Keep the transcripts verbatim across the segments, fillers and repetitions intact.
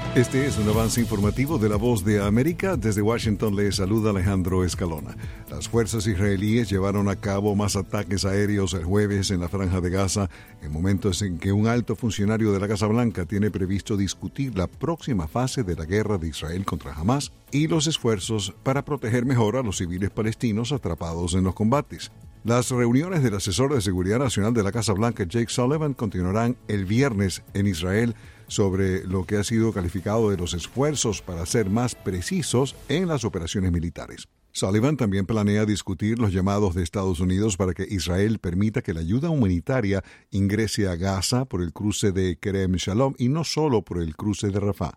Este es un avance informativo de La Voz de América. Desde Washington le saluda Alejandro Escalona. Las fuerzas israelíes llevaron a cabo más ataques aéreos el jueves en la Franja de Gaza, en momentos en que un alto funcionario de la Casa Blanca tiene previsto discutir la próxima fase de la guerra de Israel contra Hamás y los esfuerzos para proteger mejor a los civiles palestinos atrapados en los combates. Las reuniones del asesor de Seguridad Nacional de la Casa Blanca, Jake Sullivan, continuarán el viernes en Israel sobre lo que ha sido calificado de los esfuerzos para ser más precisos en las operaciones militares. Sullivan también planea discutir los llamados de Estados Unidos para que Israel permita que la ayuda humanitaria ingrese a Gaza por el cruce de Kerem Shalom y no solo por el cruce de Rafah.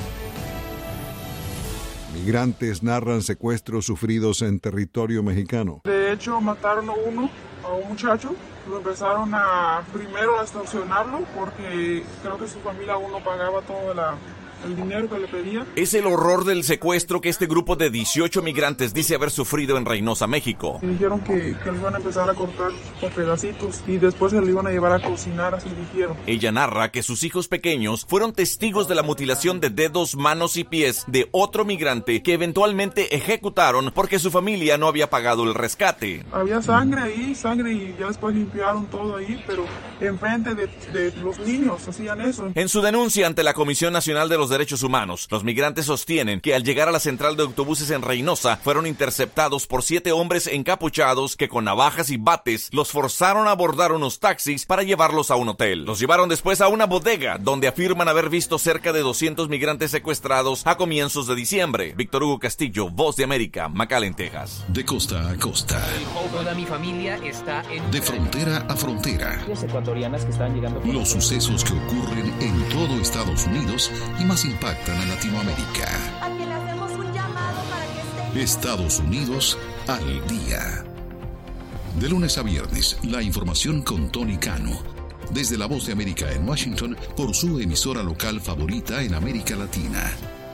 Migrantes narran secuestros sufridos en territorio mexicano. De hecho, mataron a uno, a un muchacho. Lo empezaron a primero a extorsionarlo porque creo que su familia aún no pagaba todo la, el dinero que le pedían. Es el horror del secuestro que este grupo de dieciocho migrantes dice haber sufrido en Reynosa, México. Y dijeron que, que le iban a empezar a cortar por pedacitos y después se le iban a llevar a cocinar, así dijeron. Ella narra que sus hijos pequeños fueron testigos de la mutilación de dedos, manos y pies de otro migrante que eventualmente ejecutaron porque su familia no había pagado el rescate. Había sangre ahí, sangre y ya después limpiaron todo ahí, pero enfrente de, de los niños hacían eso. En su denuncia ante la Comisión Nacional de los Derechos Humanos, los migrantes sostienen que al llegar a la central de autobuses en Reynosa fueron interceptados por siete hombres encapuchados que con navajas y bates los forzaron a abordar unos taxis para llevarlos a un hotel. Los llevaron después a una bodega donde afirman haber visto cerca de doscientos migrantes secuestrados a comienzos de diciembre. Víctor Hugo Castillo, Voz de América, McAllen, Texas. De costa a costa. Toda mi familia está en... De frontera a frontera. Las ecuatorianas que están llegando... Los sucesos que ocurren en todo Estados Unidos y más impactan a Latinoamérica. A quien le hacemos un llamado para que esté... Estados Unidos al día. De lunes a viernes, la información con Tony Cano. Desde La Voz de América en Washington, por su emisora local favorita en América Latina.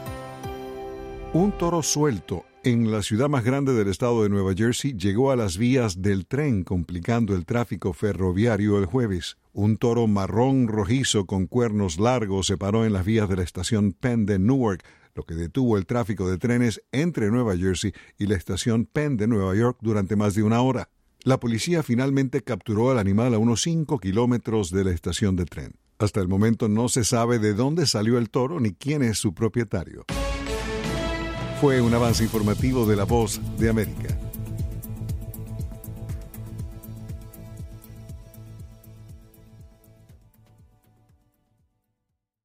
Un toro suelto en la ciudad más grande del estado de Nueva Jersey llegó a las vías del tren, complicando el tráfico ferroviario el jueves. Un toro marrón rojizo con cuernos largos se paró en las vías de la estación Penn de Newark, lo que detuvo el tráfico de trenes entre Nueva Jersey y la estación Penn de Nueva York durante más de una hora. La policía finalmente capturó al animal a unos cinco kilómetros de la estación de tren. Hasta el momento no se sabe de dónde salió el toro ni quién es su propietario. Fue un avance informativo de La Voz de América.